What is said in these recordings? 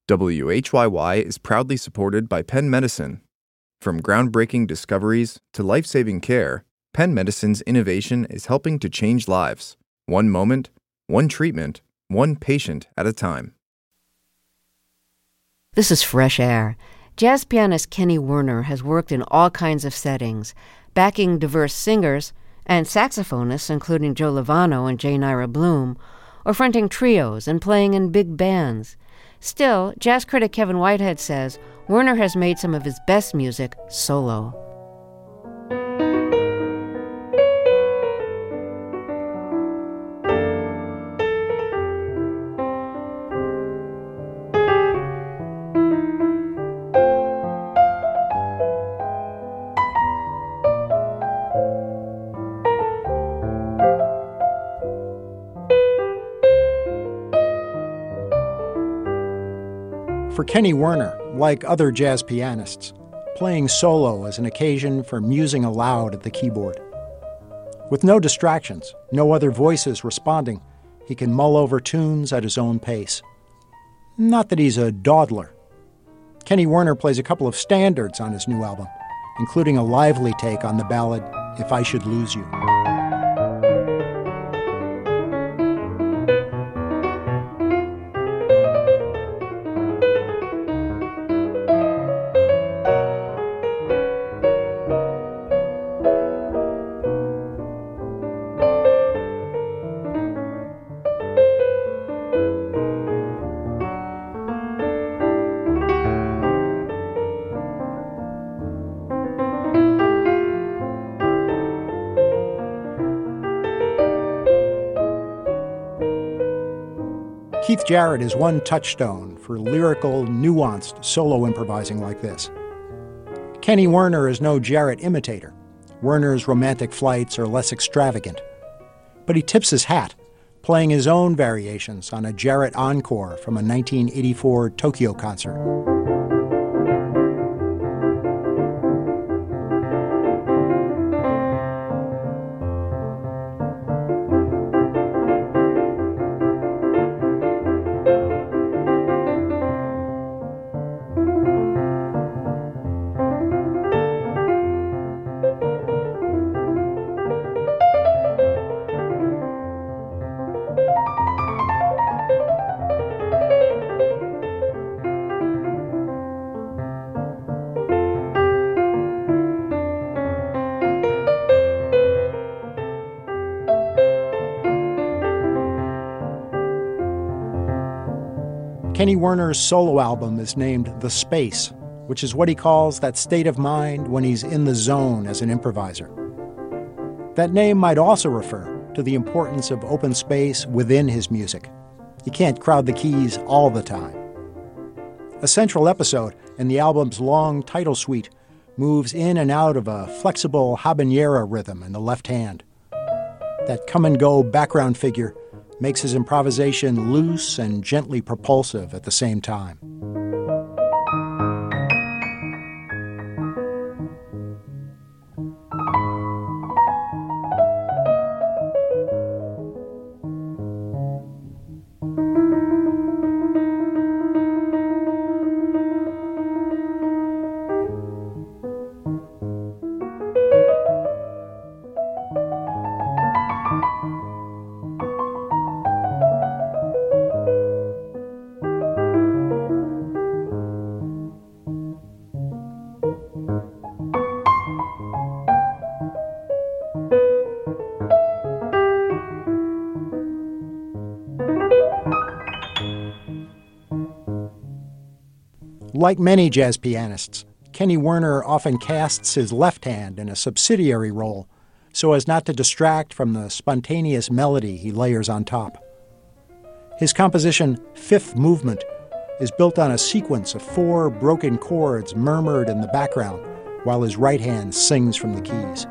WHYY is proudly supported by Penn Medicine. From groundbreaking discoveries to life-saving care, Penn Medicine's innovation is helping to change lives, one moment, one treatment, one patient at a time. This is Fresh Air. Jazz pianist Kenny Werner has worked in all kinds of settings, backing diverse singers and saxophonists including Joe Lovano and J. Naira Bloom, or fronting trios and playing in big bands. Still, jazz critic Kevin Whitehead says Werner has made some of his best music solo. For Kenny Werner, like other jazz pianists, playing solo is an occasion for musing aloud at the keyboard. With no distractions, no other voices responding, he can mull over tunes at his own pace. Not that he's a dawdler. Kenny Werner plays a couple of standards on his new album, including a lively take on the ballad If I Should Lose You. Keith Jarrett is one touchstone for lyrical, nuanced solo improvising like this. Kenny Werner is no Jarrett imitator. Werner's romantic flights are less extravagant. But he tips his hat, playing his own variations on a Jarrett encore from a 1984 Tokyo concert. Kenny Werner's solo album is named The Space, which is what he calls that state of mind when he's in the zone as an improviser. That name might also refer to the importance of open space within his music. You can't crowd the keys all the time. A central episode in the album's long title suite moves in and out of a flexible habanera rhythm in the left hand. That come-and-go background figure makes his improvisation loose and gently propulsive at the same time. Like many jazz pianists, Kenny Werner often casts his left hand in a subsidiary role so as not to distract from the spontaneous melody he layers on top. His composition, Fifth Movement, is built on a sequence of 4 broken chords murmured in the background while his right hand sings from the keys.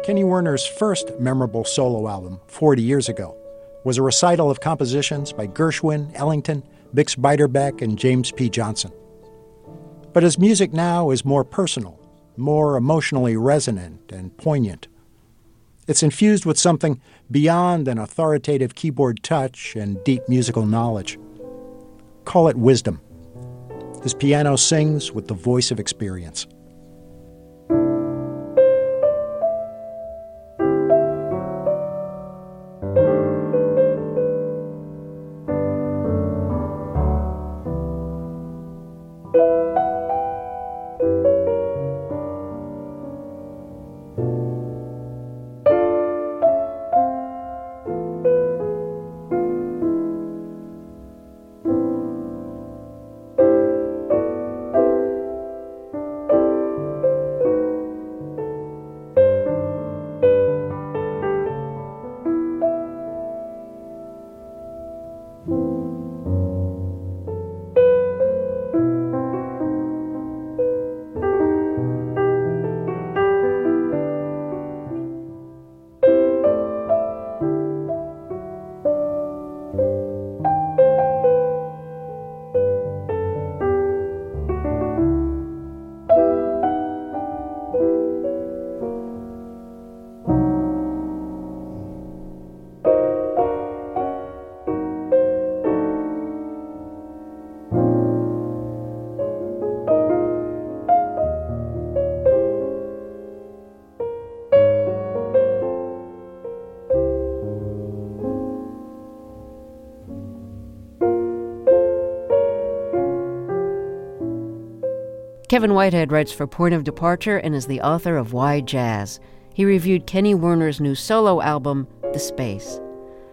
Kenny Werner's first memorable solo album, 40 years ago, was a recital of compositions by Gershwin, Ellington, Bix Beiderbecke, and James P. Johnson. But his music now is more personal, more emotionally resonant and poignant. It's infused with something beyond an authoritative keyboard touch and deep musical knowledge. Call it wisdom. His piano sings with the voice of experience. Kevin Whitehead writes for Point of Departure and is the author of Why Jazz. He reviewed Kenny Werner's new solo album, The Space.